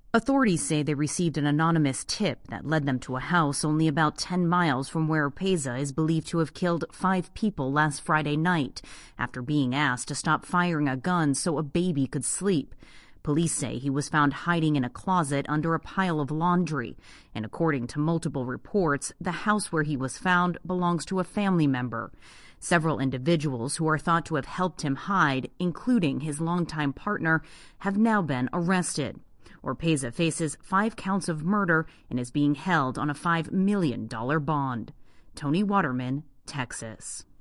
Authorities say they received an anonymous tip that led them to a house only about 10 miles from where Oropeza is believed to have killed 5 people last Friday night after being asked to stop firing a gun so a baby could sleep. Police say he was found hiding in a closet under a pile of laundry, and according to multiple reports, the house where he was found belongs to a family member. Several individuals who are thought to have helped him hide, including his longtime partner, have now been arrested. Oropeza faces 5 counts of murder and is being held on a $5 million bond. Tony Waterman, Texas.